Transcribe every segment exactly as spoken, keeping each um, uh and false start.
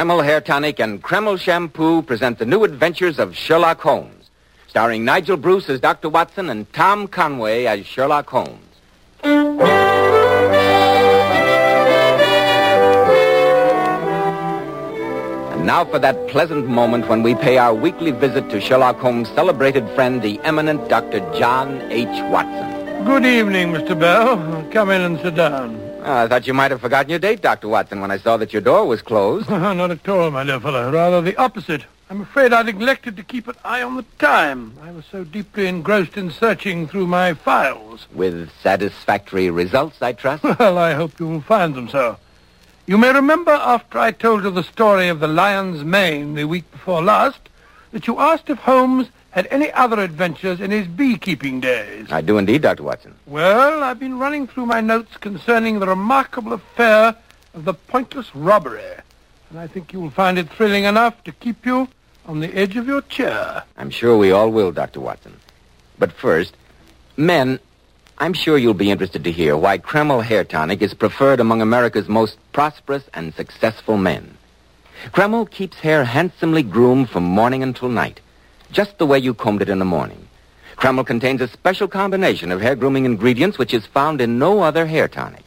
Kreml Hair Tonic and Kreml Shampoo present the new adventures of Sherlock Holmes, starring Nigel Bruce as Doctor Watson and Tom Conway as Sherlock Holmes. And now for that pleasant moment when we pay our weekly visit to Sherlock Holmes' celebrated friend, the eminent Doctor John H. Watson. Good evening, Mister Bell. Come in and sit down. Oh, I thought you might have forgotten your date, Doctor Watson, when I saw that your door was closed. Not at all, my dear fellow. Rather the opposite. I'm afraid I neglected to keep an eye on the time. I was so deeply engrossed in searching through my files. With satisfactory results, I trust? Well, I hope you will find them so. You may remember after I told you the story of the lion's mane the week before last, that you asked if Holmes had any other adventures in his beekeeping days. I do indeed, Doctor Watson. Well, I've been running through my notes concerning the remarkable affair of the pointless robbery, and I think you will find it thrilling enough to keep you on the edge of your chair. I'm sure we all will, Doctor Watson. But first, men, I'm sure you'll be interested to hear why Kreml Hair Tonic is preferred among America's most prosperous and successful men. Kreml keeps hair handsomely groomed from morning until night, just the way you combed it in the morning. Kreml contains a special combination of hair grooming ingredients which is found in no other hair tonic.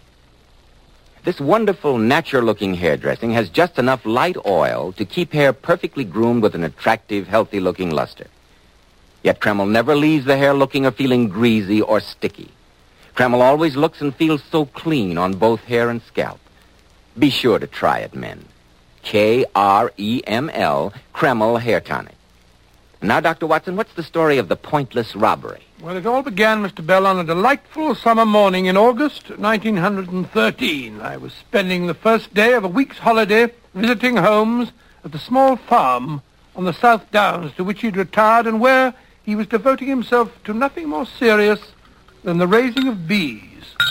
This wonderful, natural-looking hairdressing has just enough light oil to keep hair perfectly groomed with an attractive, healthy-looking luster. Yet Kreml never leaves the hair looking or feeling greasy or sticky. Kreml always looks and feels so clean on both hair and scalp. Be sure to try it, men. K R E M L, Kreml Hair Tonic. Now, Doctor Watson, what's the story of the pointless robbery? Well, it all began, Mister Bell, on a delightful summer morning in August nineteen thirteen. I was spending the first day of a week's holiday visiting Holmes at the small farm on the South Downs to which he'd retired and where he was devoting himself to nothing more serious than the raising of bees.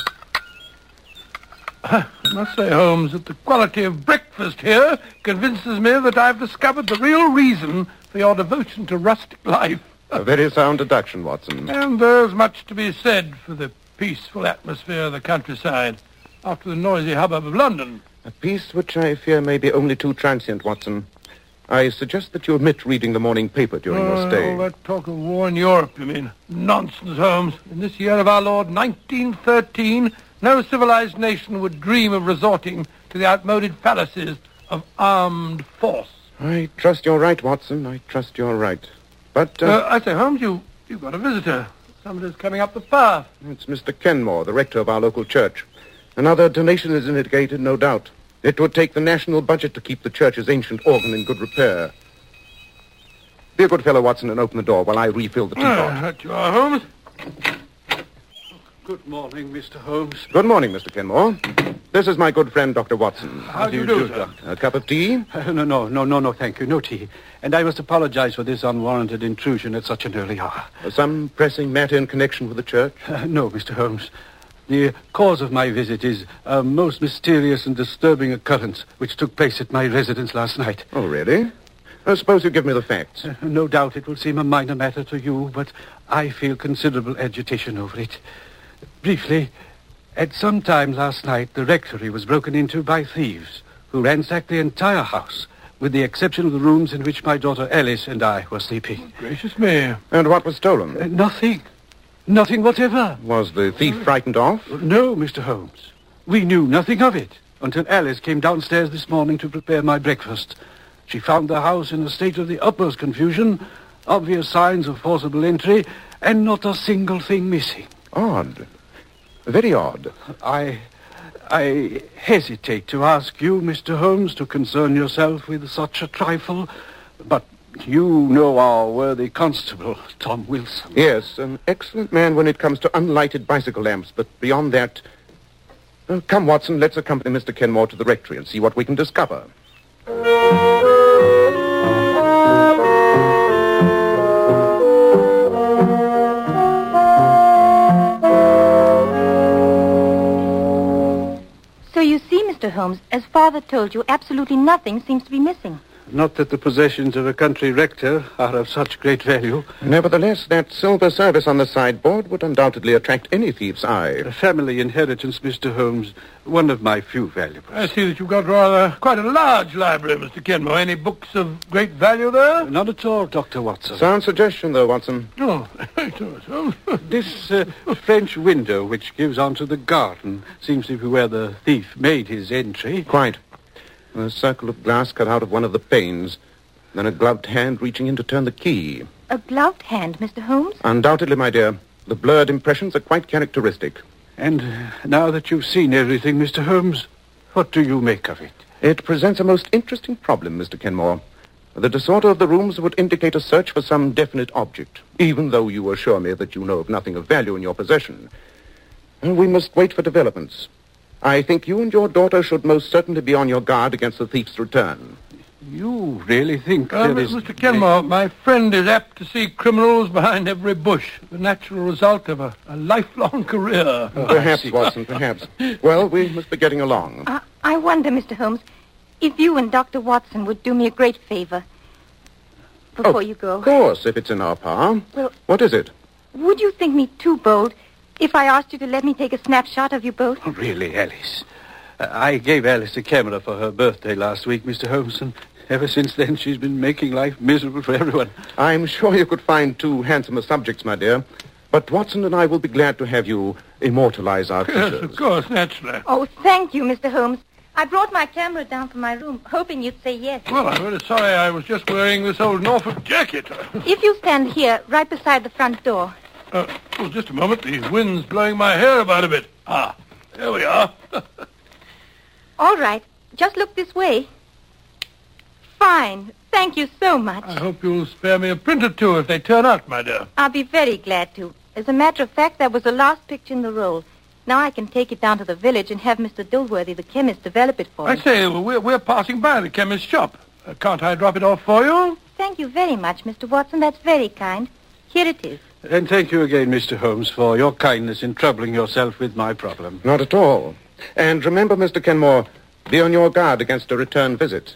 I must say, Holmes, that the quality of breakfast here convinces me that I've discovered the real reason for your devotion to rustic life. A very sound deduction, Watson. And there's much to be said for the peaceful atmosphere of the countryside after the noisy hubbub of London. A peace which I fear may be only too transient, Watson. I suggest that you omit reading the morning paper during oh, your stay. All that talk of war in Europe, you mean? Nonsense, Holmes. In this year of our Lord, nineteen thirteen, no civilized nation would dream of resorting to the outmoded fallacies of armed force. I trust you're right, Watson. I trust you're right. But, uh... uh I say, Holmes, you, you've got a visitor. Somebody's coming up the path. It's Mister Kenmore, the rector of our local church. Another donation is indicated, no doubt. It would take the national budget to keep the church's ancient organ in good repair. Be a good fellow, Watson, and open the door while I refill the teapot. Ah, that you are, Holmes. Good morning, Mister Holmes. Good morning, Mister Kenmore. This is my good friend, Doctor Watson. How do you do, sir? A cup of tea? Uh, no, no, no, no, no, thank you. No tea. And I must apologize for this unwarranted intrusion at such an early hour. Uh, some pressing matter in connection with the church? Uh, no, Mister Holmes. The cause of my visit is a most mysterious and disturbing occurrence which took place at my residence last night. Oh, really? I suppose you give me the facts. Uh, no doubt it will seem a minor matter to you, but I feel considerable agitation over it. Briefly, at some time last night, the rectory was broken into by thieves who ransacked the entire house, with the exception of the rooms in which my daughter Alice and I were sleeping. Gracious me. And what was stolen? Uh, nothing. Nothing whatever. Was the thief frightened off? No, Mister Holmes. We knew nothing of it until Alice came downstairs this morning to prepare my breakfast. She found the house in a state of the utmost confusion, obvious signs of forcible entry, and not a single thing missing. Odd. Very odd. I... I hesitate to ask you, Mister Holmes, to concern yourself with such a trifle, but you know our worthy constable, Tom Wilson. Yes, an excellent man when it comes to unlighted bicycle lamps, but beyond that... Uh, come, Watson, let's accompany Mister Kenmore to the rectory and see what we can discover. So you see, Mister Holmes, as Father told you, absolutely nothing seems to be missing. Not that the possessions of a country rector are of such great value. Nevertheless, that silver service on the sideboard would undoubtedly attract any thief's eye. A family inheritance, Mister Holmes, one of my few valuables. I see that you've got rather quite a large library, Mister Kenmore. Any books of great value there? Not at all, Doctor Watson. Sound suggestion, though, Watson. Oh, Thomas Holmes. This uh, French window, which gives onto the garden, seems to be where the thief made his entry. Quite. A circle of glass cut out of one of the panes, then a gloved hand reaching in to turn the key. A gloved hand, Mister Holmes? Undoubtedly, my dear. The blurred impressions are quite characteristic. And uh, now that you've seen everything, Mister Holmes, what do you make of it? It presents a most interesting problem, Mister Kenmore. The disorder of the rooms would indicate a search for some definite object, even though you assure me that you know of nothing of value in your possession. And we must wait for developments. I think you and your daughter should most certainly be on your guard against the thief's return. You really think Uh, there is... Mister Kenmore, my friend is apt to see criminals behind every bush, the natural result of a, a lifelong career. Perhaps, Watson, perhaps. Well, we must be getting along. Uh, I wonder, Mister Holmes, if you and Doctor Watson would do me a great favor before Oh, you go. Of course, if it's in our power. Well- What is it? Would you think me too bold if I asked you to let me take a snapshot of you both? Oh, really, Alice. Uh, I gave Alice a camera for her birthday last week, Mister Holmes, and ever since then she's been making life miserable for everyone. I'm sure you could find two handsomer subjects, my dear. But Watson and I will be glad to have you immortalize our Yes, features. of course, naturally. Oh, thank you, Mister Holmes. I brought my camera down from my room, hoping you'd say yes. Well, I'm very sorry I was just wearing this old Norfolk jacket. If you stand here, right beside the front door. Uh, oh, just a moment. The wind's blowing my hair about a bit. Ah, there we are. All right. Just look this way. Fine. Thank you so much. I hope you'll spare me a print or two if they turn out, my dear. I'll be very glad to. As a matter of fact, that was the last picture in the roll. Now I can take it down to the village and have Mister Dilworthy, the chemist, develop it for I me. say, we're, we're passing by the chemist's shop. Uh, can't I drop it off for you? Thank you very much, Mister Watson. That's very kind. Here it is. And thank you again, Mister Holmes, for your kindness in troubling yourself with my problem. Not at all. And remember, Mister Kenmore, be on your guard against a return visit.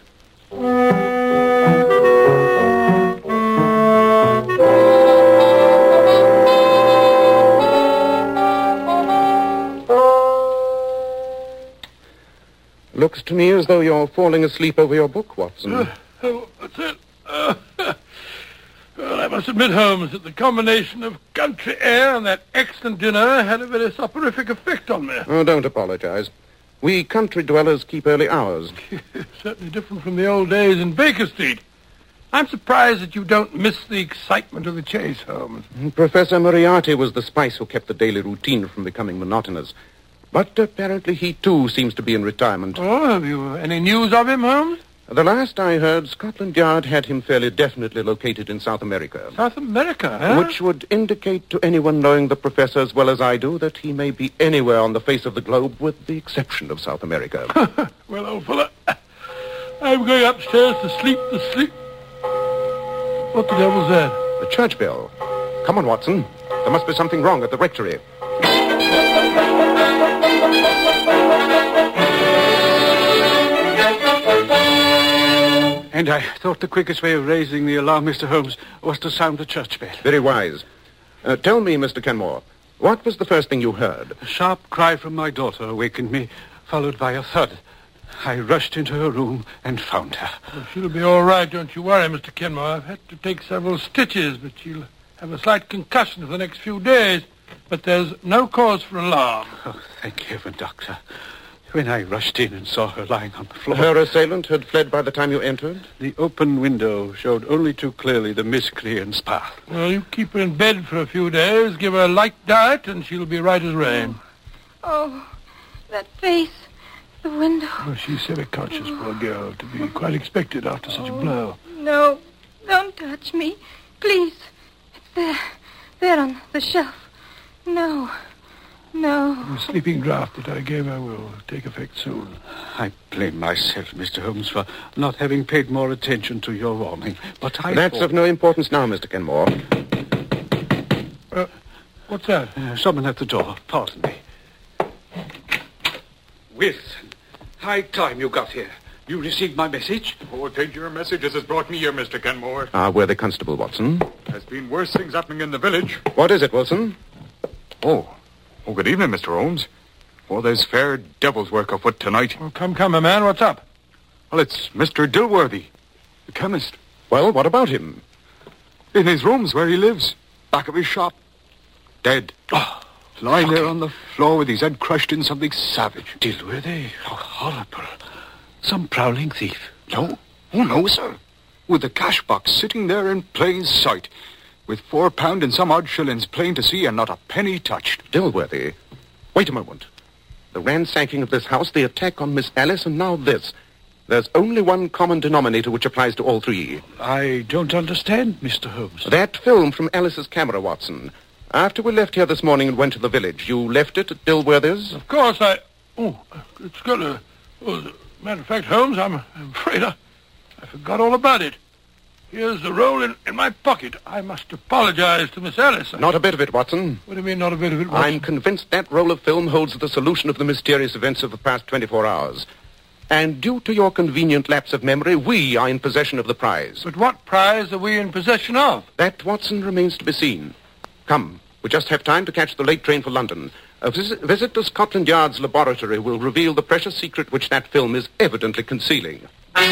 Looks to me as though you're falling asleep over your book, Watson. Uh, oh, that's it. Uh, well, I must admit, Holmes, that the combination of country air and that excellent dinner had a very soporific effect on me. Oh, don't apologize. We country dwellers keep early hours. Certainly different from the old days in Baker Street. I'm surprised that you don't miss the excitement of the chase, Holmes. Professor Moriarty was the spice who kept the daily routine from becoming monotonous. But apparently he, too, seems to be in retirement. Oh, have you any news of him, Holmes? The last I heard, Scotland Yard had him fairly definitely located in South America. South America, huh? Which would indicate to anyone knowing the professor as well as I do that he may be anywhere on the face of the globe with the exception of South America. Well, old fella, I'm going upstairs to sleep the sleep. What the devil's that? The church bell. Come on, Watson. There must be something wrong at the rectory. And I thought the quickest way of raising the alarm, Mister Holmes, was to sound the church bell. Very wise. Uh, tell me, Mister Kenmore, what was the first thing you heard? A sharp cry from my daughter awakened me, followed by a thud. I rushed into her room and found her. Well, she'll be all right, don't you worry, Mister Kenmore. I've had to take several stitches, but she'll have a slight concussion for the next few days. But there's no cause for alarm. Oh, thank heaven, Doctor. When I rushed in and saw her lying on the floor... Her assailant had fled by the time you entered? The open window showed only too clearly the miscreant's path. Well, you keep her in bed for a few days, give her a light diet, and she'll be right as rain. Oh, that face. The window. Well, she's semi-conscious, poor girl, to be quite expected after such a blow. No, don't touch me. Please. It's there. There on the shelf. No. No. The sleeping draught that I gave her will take effect soon. I blame myself, Mister Holmes, for not having paid more attention to your warning. But I That's thought... of no importance now, Mister Kenmore. Uh, what's that? Uh, someone at the door. Pardon me. Wilson, high time you got here. You received my message? Oh, take your message as has brought me here, Mister Kenmore. Ah, we're the constable, Watson. There's been worse things happening in the village. What is it, Wilson? Oh. Oh, good evening, Mister Holmes. Oh, there's fair devil's work afoot tonight. Oh, come, come, my man. What's up? Well, it's Mister Dilworthy, the chemist. Well, what about him? In his rooms where he lives. Back of his shop. Dead. Oh, lying there on the floor with his head crushed in something savage. Dilworthy? How horrible. Some prowling thief. No. Oh, no, sir. With the cash box sitting there in plain sight. With four pound and some odd shillings plain to see and not a penny touched. Dilworthy. Wait a moment. The ransacking of this house, the attack on Miss Alice, and now this. There's only one common denominator which applies to all three. I don't understand, Mister Holmes. That film from Alice's camera, Watson. After we left here this morning and went to the village, you left it at Dilworthy's? Of course, I... Oh, it's got a... Oh, matter of fact, Holmes, I'm, I'm afraid I, I forgot all about it. Here's the roll in, in my pocket. I must apologize to Miss Alice. Not a bit of it, Watson. What do you mean, not a bit of it, Watson? I'm convinced that roll of film holds the solution of the mysterious events of the past twenty-four hours. And due to your convenient lapse of memory, we are in possession of the prize. But what prize are we in possession of? That, Watson, remains to be seen. Come, we just have time to catch the late train for London. A visit, visit to Scotland Yard's laboratory will reveal the precious secret which that film is evidently concealing.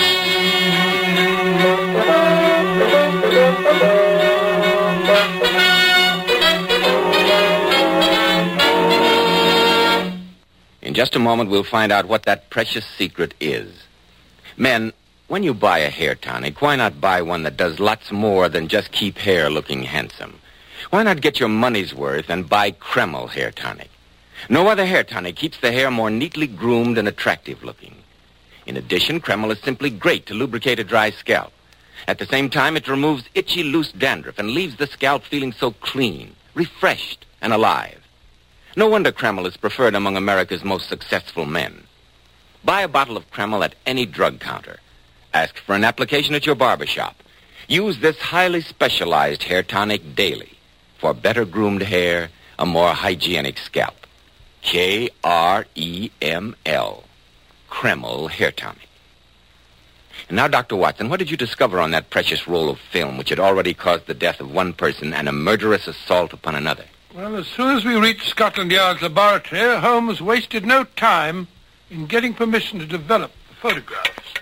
In just a moment, we'll find out what that precious secret is. Men, when you buy a hair tonic, why not buy one that does lots more than just keep hair looking handsome? Why not get your money's worth and buy Kreml hair tonic? No other hair tonic keeps the hair more neatly groomed and attractive looking. In addition, Kreml is simply great to lubricate a dry scalp. At the same time, it removes itchy, loose dandruff and leaves the scalp feeling so clean, refreshed, and alive. No wonder Kreml is preferred among America's most successful men. Buy a bottle of Kreml at any drug counter. Ask for an application at your barber shop. Use this highly specialized hair tonic daily for better groomed hair, a more hygienic scalp. K R E M L. Kreml hair tonic. And now, Doctor Watson, what did you discover on that precious roll of film which had already caused the death of one person and a murderous assault upon another? Well, as soon as we reached Scotland Yard's laboratory, Holmes wasted no time in getting permission to develop the photographs.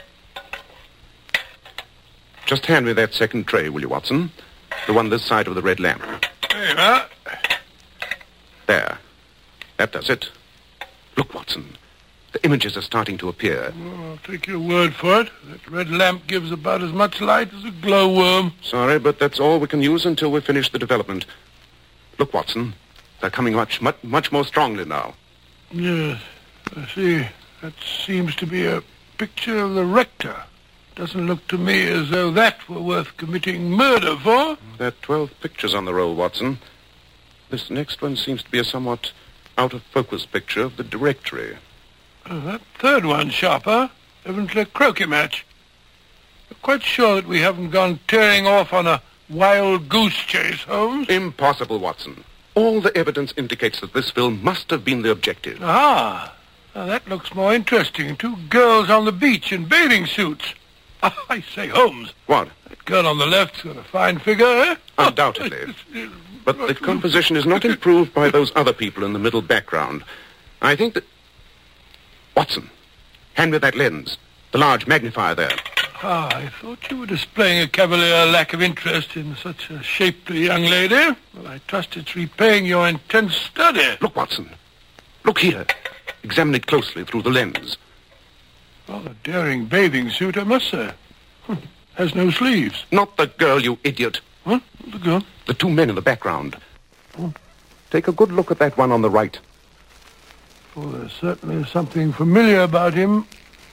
Just hand me that second tray, will you, Watson? The one this side of the red lamp. There you are. There. That does it. Look, Watson. The images are starting to appear. Oh, I'll take your word for it. That red lamp gives about as much light as a glowworm. Sorry, but that's all we can use until we finish the development. Look, Watson. They're coming much, much, much more strongly now. Yes, I see. That seems to be a picture of the rector. Doesn't look to me as though that were worth committing murder for. There are twelve pictures on the roll, Watson. This next one seems to be a somewhat out-of-focus picture of the directory. Oh, that third one, sharper. Evidently a croquet match. You're quite sure that we haven't gone tearing off on a wild goose chase, Holmes? Impossible, Watson. All the evidence indicates that this film must have been the objective. Ah, now that looks more interesting. Two girls on the beach in bathing suits. Ah, I say, Holmes. What? That girl on the left's got a fine figure, eh? Undoubtedly. But the composition is not improved by those other people in the middle background. I think that... Watson, hand me that lens. The large magnifier there. Ah, I thought you were displaying a cavalier lack of interest in such a shapely young lady. Well, I trust it's repaying your intense study. Look, Watson. Look here. Examine it closely through the lens. Rather daring bathing suit, I must say. Hm. Has no sleeves. Not the girl, you idiot. What? The girl? The two men in the background. Oh. Take a good look at that one on the right. Oh, there's certainly something familiar about him.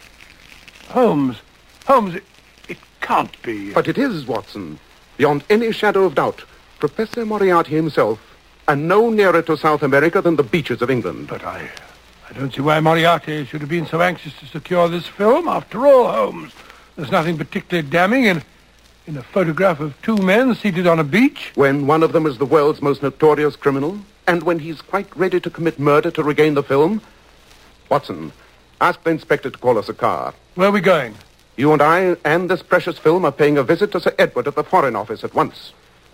Holmes. Holmes, it, it can't be. But it is, Watson. Beyond any shadow of doubt. Professor Moriarty himself. And no nearer to South America than the beaches of England. But I... I don't see why Moriarty should have been so anxious to secure this film. After all, Holmes, there's nothing particularly damning in, in a photograph of two men seated on a beach. When one of them is the world's most notorious criminal, and when he's quite ready to commit murder to regain the film. Watson, Ask the inspector to call us a car. Where are we going? You and I and this precious film are paying a visit to Sir Edward at the Foreign Office at once.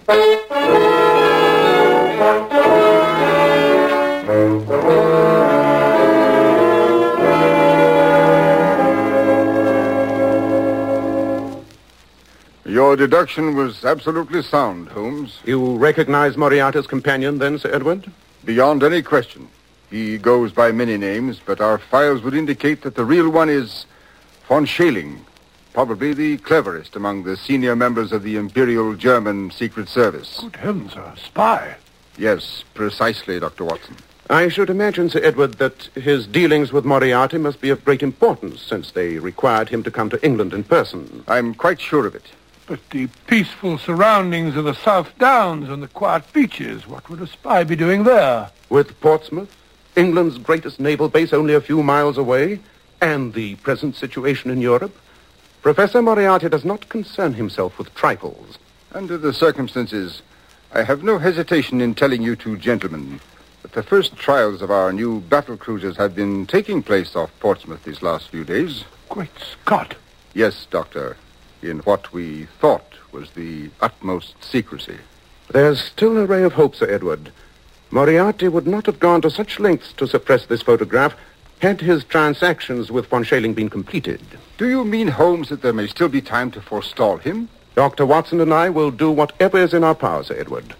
Your deduction was absolutely sound, Holmes. You recognize Moriarty's companion, then, Sir Edward? Beyond any question. He goes by many names, but our files would indicate that the real one is von Schäling, probably the cleverest among the senior members of the Imperial German Secret Service. Good heavens, a spy. Yes, precisely, Doctor Watson. I should imagine, Sir Edward, that his dealings with Moriarty must be of great importance, since they required him to come to England in person. I'm quite sure of it. But the peaceful surroundings of the South Downs and the quiet beaches, what would a spy be doing there? With Portsmouth, England's greatest naval base only a few miles away, and the present situation in Europe, Professor Moriarty does not concern himself with trifles. Under the circumstances, I have no hesitation in telling you two gentlemen that the first trials of our new battle cruisers have been taking place off Portsmouth these last few days. Great Scott. Yes, Doctor. In what we thought was the utmost secrecy. There's still a ray of hope, Sir Edward. Moriarty would not have gone to such lengths to suppress this photograph had his transactions with von Schäling been completed. Do you mean, Holmes, that there may still be time to forestall him? Doctor Watson and I will do whatever is in our power, Sir Edward.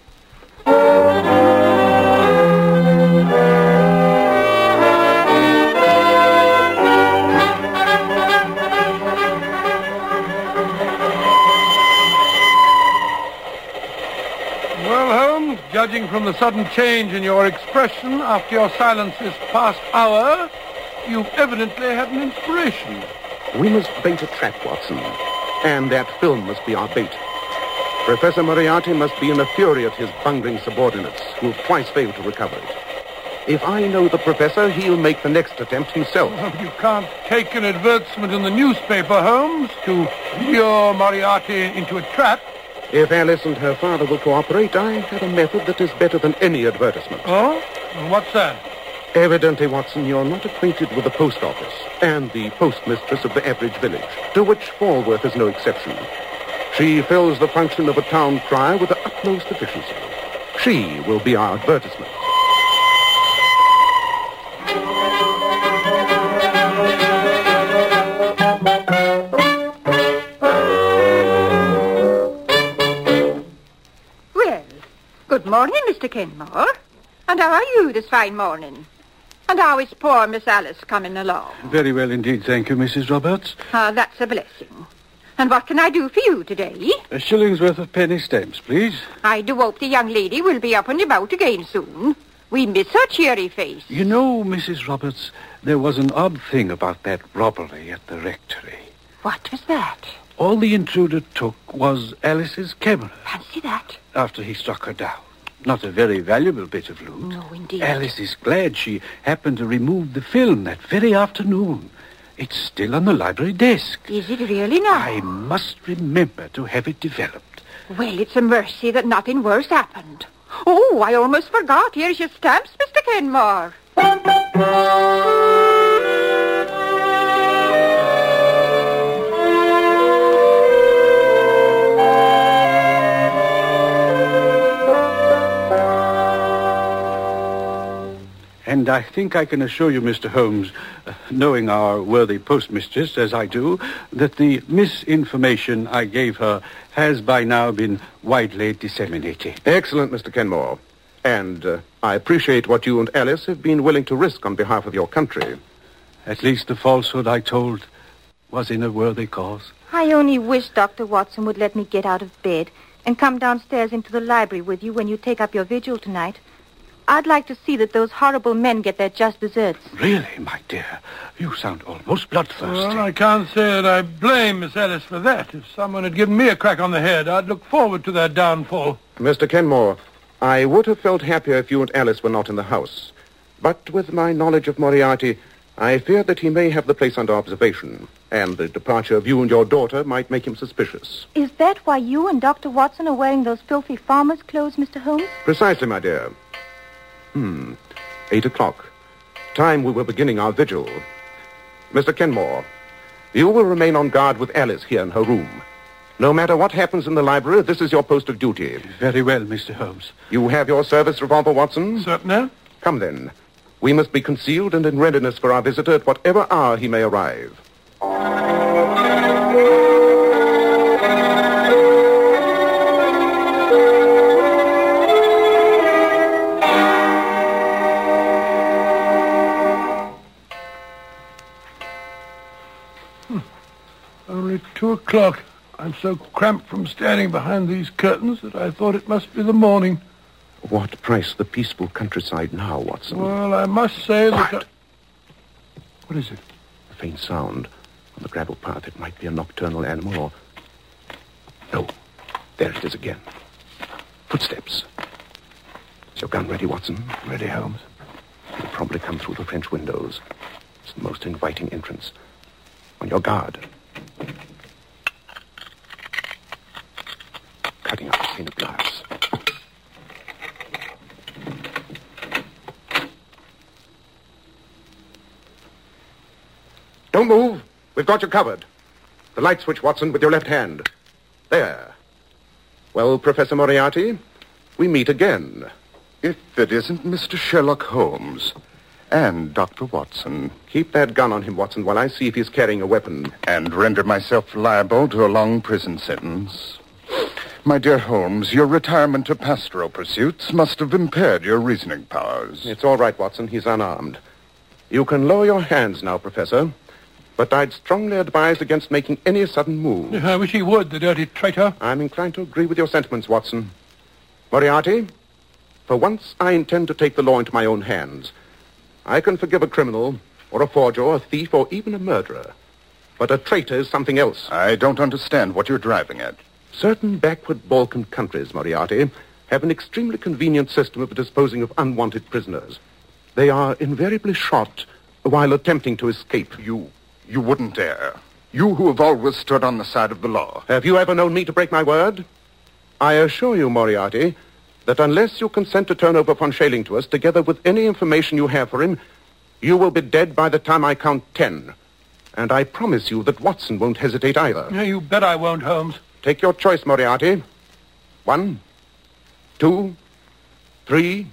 Judging from the sudden change in your expression after your silence this past hour, you've evidently had an inspiration. We must bait a trap, Watson. And that film must be our bait. Professor Moriarty must be in a fury at his bungling subordinates, who've twice failed to recover it. If I know the professor, he'll make the next attempt himself. Well, you can't take an advertisement in the newspaper, Holmes, to lure Moriarty into a trap. If Alice and her father will cooperate, I have a method that is better than any advertisement. Oh? And what's that? Evidently, Watson, you're not acquainted with the post office and the postmistress of the average village, to which Falworth is no exception. She fills the function of a town crier with the utmost efficiency. She will be our advertisement. Good morning, Mister Kenmore. And how are you this fine morning? And how is poor Miss Alice coming along? Very well indeed, thank you, Missus Roberts. Ah, that's a blessing. And what can I do for you today? A shilling's worth of penny stamps, please. I do hope the young lady will be up and about again soon. We miss her cheery face. You know, Missus Roberts, there was an odd thing about that robbery at the rectory. What was that? All the intruder took was Alice's camera. Fancy that. After he struck her down. Not a very valuable bit of loot. No, indeed. Alice is glad she happened to remove the film that very afternoon. It's still on the library desk. Is it really now? I must remember to have it developed. Well, it's a mercy that nothing worse happened. Oh, I almost forgot. Here's your stamps, Mister Kenmore. And I think I can assure you, Mister Holmes, uh, knowing our worthy postmistress as I do, that the misinformation I gave her has by now been widely disseminated. Excellent, Mister Kenmore. And uh, I appreciate what you and Alice have been willing to risk on behalf of your country. At least the falsehood I told was in a worthy cause. I only wish Doctor Watson would let me get out of bed and come downstairs into the library with you when you take up your vigil tonight. I'd like to see that those horrible men get their just deserts. Really, my dear? You sound almost bloodthirsty. Well, I can't say that I blame Miss Alice for that. If someone had given me a crack on the head, I'd look forward to their downfall. Mister Kenmore, I would have felt happier if you and Alice were not in the house. But with my knowledge of Moriarty, I fear that he may have the place under observation, and the departure of you and your daughter might make him suspicious. Is that why you and Doctor Watson are wearing those filthy farmer's clothes, Mister Holmes? Precisely, my dear. Hmm. Eight o'clock. Time we were beginning our vigil. Mister Kenmore, you will remain on guard with Alice here in her room. No matter what happens in the library, this is your post of duty. Very well, Mister Holmes. You have your service revolver, Watson? Certainly. Come then. We must be concealed and in readiness for our visitor at whatever hour he may arrive. Only two o'clock. I'm so cramped from standing behind these curtains that I thought it must be the morning. What price the peaceful countryside now, Watson? Well, I must say that... Quiet. I... What is it? A faint sound on the gravel path. It might be a nocturnal animal or... No. There it is again. Footsteps. Is your gun ready, Watson? Ready, Holmes. He'll probably come through the French windows. It's the most inviting entrance. On your guard. Cutting up a pane of glass. Don't move. We've got you covered. The light switch, Watson, with your left hand. There. Well, Professor Moriarty, we meet again. If it isn't Mister Sherlock Holmes and Doctor Watson. Keep that gun on him, Watson, while I see if he's carrying a weapon. And render myself liable to a long prison sentence. My dear Holmes, your retirement to pastoral pursuits must have impaired your reasoning powers. It's all right, Watson. He's unarmed. You can lower your hands now, Professor. But I'd strongly advise against making any sudden move. I wish he would, the dirty traitor. I'm inclined to agree with your sentiments, Watson. Moriarty, for once I intend to take the law into my own hands. I can forgive a criminal, or a forger, or a thief, or even a murderer. But a traitor is something else. I don't understand what you're driving at. Certain backward Balkan countries, Moriarty, have an extremely convenient system of disposing of unwanted prisoners. They are invariably shot while attempting to escape. You... You wouldn't dare. You who have always stood on the side of the law. Have you ever known me to break my word? I assure you, Moriarty, that unless you consent to turn over von Schailing to us, together with any information you have for him, you will be dead by the time I count ten. And I promise you that Watson won't hesitate either. Yeah, you bet I won't, Holmes. Take your choice, Moriarty. One, two, three,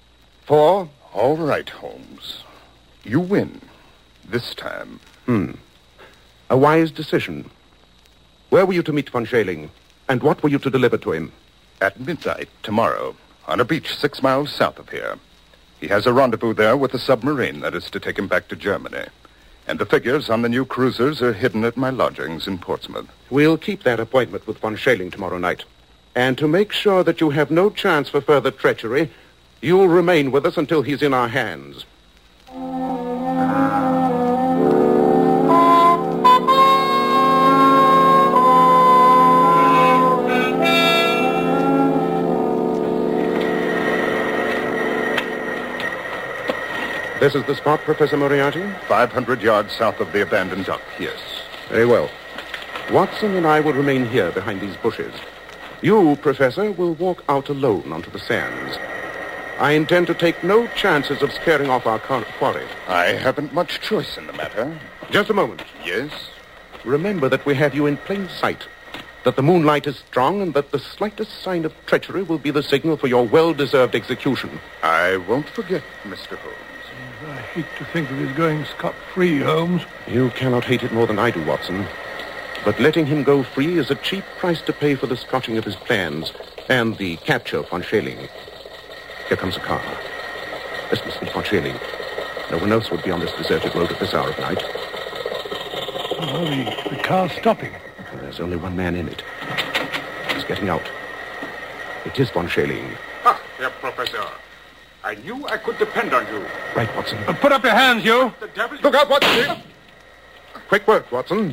four. All right, Holmes. You win. This time. Hmm. A wise decision. Where were you to meet von Schailing? And what were you to deliver to him? At midnight tomorrow, on a beach six miles south of here. He has a rendezvous there with a submarine that is to take him back to Germany. And the figures on the new cruisers are hidden at my lodgings in Portsmouth. We'll keep that appointment with von Schailing tomorrow night. And to make sure that you have no chance for further treachery, you'll remain with us until he's in our hands. This is the spot, Professor Moriarty? five hundred yards south of the abandoned dock, yes. Very well. Watson and I will remain here behind these bushes. You, Professor, will walk out alone onto the sands. I intend to take no chances of scaring off our quarry. I haven't much choice in the matter. Just a moment. Yes? Remember that we have you in plain sight, that the moonlight is strong, and that the slightest sign of treachery will be the signal for your well-deserved execution. I won't forget, Mister Holmes. I hate to think of his going scot-free, Holmes. You cannot hate it more than I do, Watson. But letting him go free is a cheap price to pay for the scotching of his plans and the capture of von Schailing. Here comes a car. This must be von Schailing. No one else would be on this deserted road at this hour of night. Oh, the, the car's stopping. There's only one man in it. He's getting out. It is von Schailing. Ah, Herr Professor. I knew I could depend on you. Right, Watson. Uh, put up your hands, you. The devil... Look out, Watson! Quick work, Watson.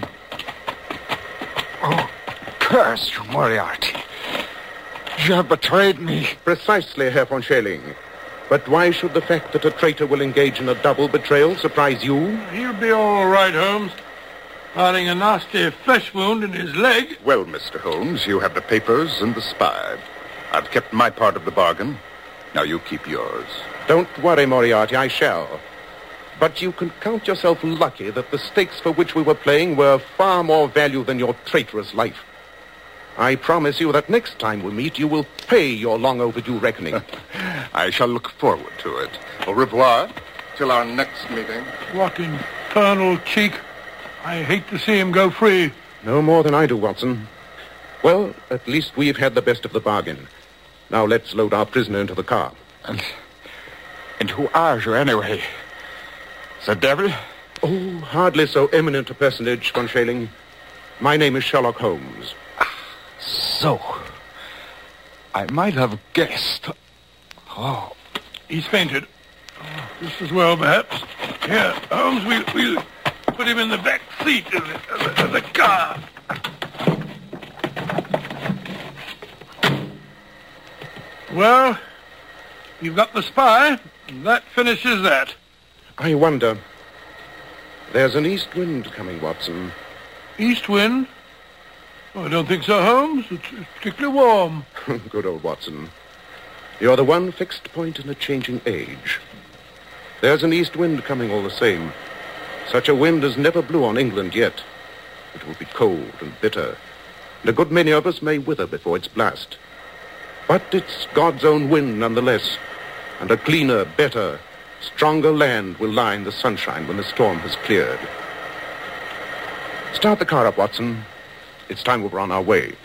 Oh, curse you, Moriarty. You have betrayed me. Precisely, Herr von Schailing. But why should the fact that a traitor will engage in a double betrayal surprise you? He'll be all right, Holmes. Barring a nasty flesh wound in his leg. Well, Mister Holmes, you have the papers and the spy. I've kept my part of the bargain. Now you keep yours. Don't worry, Moriarty, I shall. But you can count yourself lucky that the stakes for which we were playing were far more value than your traitorous life. I promise you that next time we meet, you will pay your long overdue reckoning. I shall look forward to it. Au revoir. Till our next meeting. What infernal cheek. I hate to see him go free. No more than I do, Watson. Well, at least we've had the best of the bargain. Now let's load our prisoner into the car. And, and who are you, anyway? The devil? Oh, hardly so eminent a personage, Von Schailing. My name is Sherlock Holmes. So, I might have guessed. Oh. He's fainted. Oh, just as well, perhaps. Here, Holmes, we'll, we'll put him in the back seat of the, of the, of the car. Well, you've got the spy, and that finishes that. I wonder. There's an east wind coming, Watson. East wind? Oh, I don't think so, Holmes. It's, it's particularly warm. Good old Watson. You're the one fixed point in a changing age. There's an east wind coming all the same. Such a wind has never blew on England yet. It will be cold and bitter, and a good many of us may wither before its blast. But it's God's own wind nonetheless, and a cleaner, better, stronger land will lie in the sunshine when the storm has cleared. Start the car up, Watson. It's time we were on our way.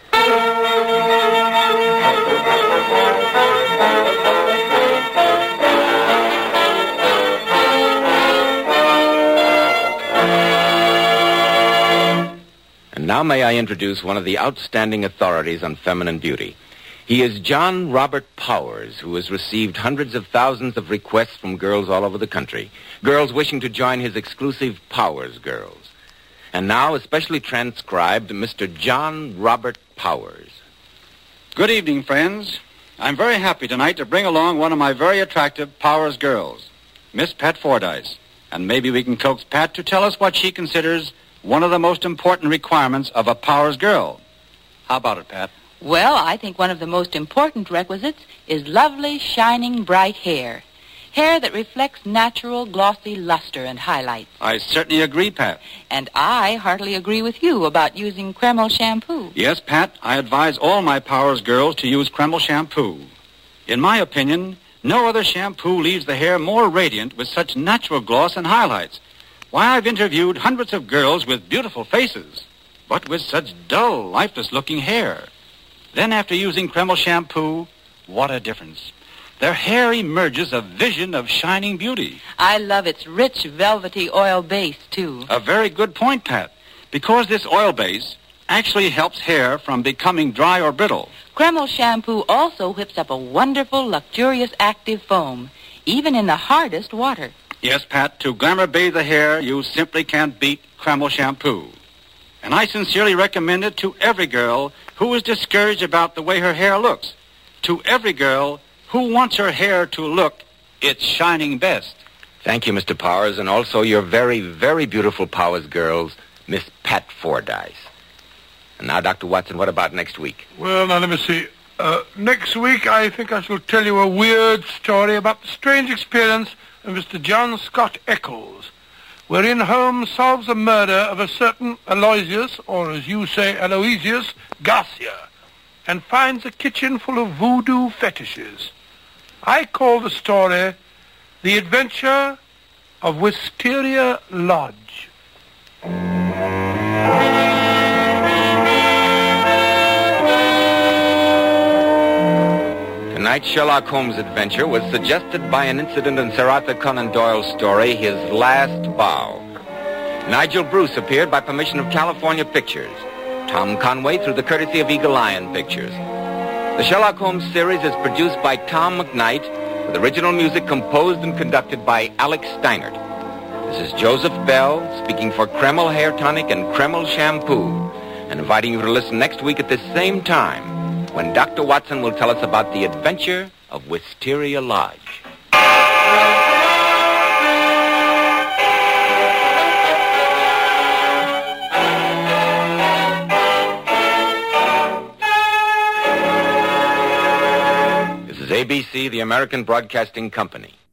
And now may I introduce one of the outstanding authorities on feminine beauty. He is John Robert Powers, who has received hundreds of thousands of requests from girls all over the country, girls wishing to join his exclusive Powers Girls. And now, especially transcribed, Mister John Robert Powers. Good evening, friends. I'm very happy tonight to bring along one of my very attractive Powers Girls, Miss Pat Fordyce. And maybe we can coax Pat to tell us what she considers one of the most important requirements of a Powers Girl. How about it, Pat? Well, I think one of the most important requisites is lovely, shining, bright hair. Hair that reflects natural, glossy luster and highlights. I certainly agree, Pat. And I heartily agree with you about using Kreml shampoo. Yes, Pat, I advise all my Powers Girls to use Kreml shampoo. In my opinion, no other shampoo leaves the hair more radiant with such natural gloss and highlights. Why, I've interviewed hundreds of girls with beautiful faces, but with such dull, lifeless-looking hair. Then after using Kreml shampoo, what a difference. Their hair emerges a vision of shining beauty. I love its rich, velvety oil base, too. A very good point, Pat, because this oil base actually helps hair from becoming dry or brittle. Kreml shampoo also whips up a wonderful, luxurious, active foam, even in the hardest water. Yes, Pat, to glamour bathe the hair, you simply can't beat Kreml shampoo. And I sincerely recommend it to every girl who is discouraged about the way her hair looks. To every girl who wants her hair to look its shining best. Thank you, Mister Powers, and also your very, very beautiful Powers Girls, Miss Pat Fordyce. And now, Doctor Watson, what about next week? Well, now, let me see. Uh, next week, I think I shall tell you a weird story about the strange experience of Mister John Scott Eccles, wherein Holmes solves the murder of a certain Aloysius, or as you say, Aloysius, Garcia, and finds a kitchen full of voodoo fetishes. I call the story The Adventure of Wisteria Lodge. Tonight's Sherlock Holmes adventure was suggested by an incident in Sir Arthur Conan Doyle's story, His Last Bow. Nigel Bruce appeared by permission of California Pictures. Tom Conway through the courtesy of Eagle Lion Pictures. The Sherlock Holmes series is produced by Tom McKnight, with original music composed and conducted by Alex Steinert. This is Joseph Bell speaking for Kreml Hair Tonic and Kreml Shampoo, and inviting you to listen next week at this same time, when Doctor Watson will tell us about the adventure of Wisteria Lodge. This is A B C, the American Broadcasting Company.